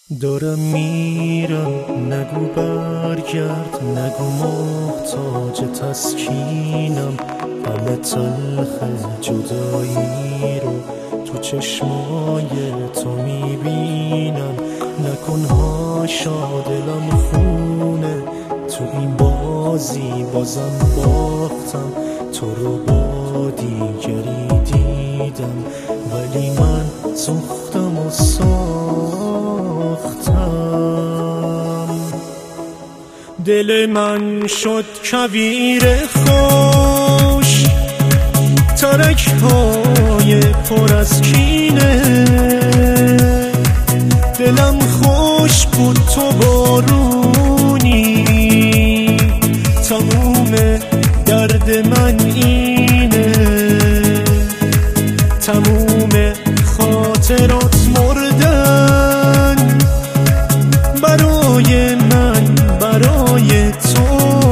دارم میرم، نگو برگرد، نگو محتاج تسکینم. همه تلخ جدایی رو تو چشمای تو میبینم. نکن هاشا دلم خونه، تو این بازی بازم باختم. تو رو با دیگری دیدم، ولی من سوختم و ساختم. دل من شد کویر خوش، ترک های پر از کینه. دلم خوش بود تو بارونی، تموم درد من اینه. تموم خاطرات مردن برای من، برای تو.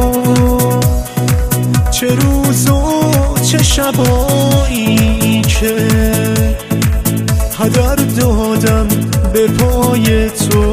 چه روز و چه شبایی که هدر دادم به پای تو.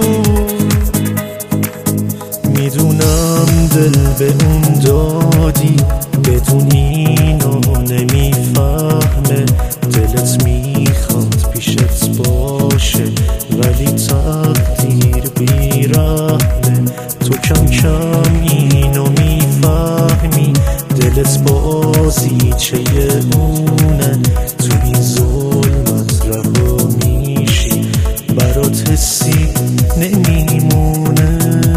میدونم دل به اون دادی، بدون اینو نمیفهمه. دلت میخواد پیشت باشه، ولی تقدیر بیرحمه. تو کم کم اینو میفهمی، دلت بازی چه اونه. تو این ظلمت رها میشی، برات حسی نمیمونه.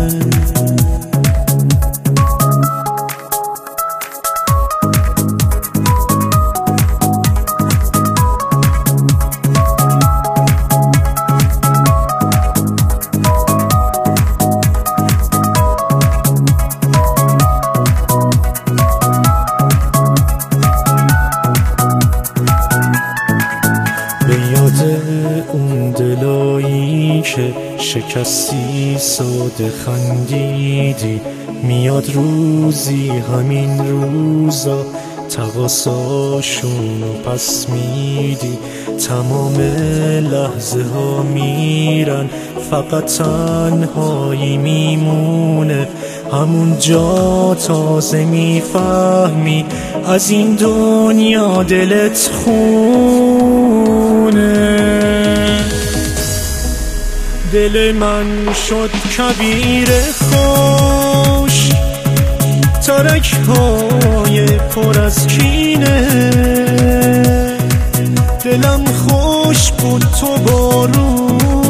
به یاد اون دلایی که شکستی ساده خندیدی، میاد روزی همین روزا تقاصاشونو پس میدی. تمام لحظه ها میرن، فقط تنهایی میمونه. همون جا تازه میفهمی از این دنیا دلت خونه. دل من شد کویر خوش، ترک های پر از کینه. دلم خوش بود تو بارون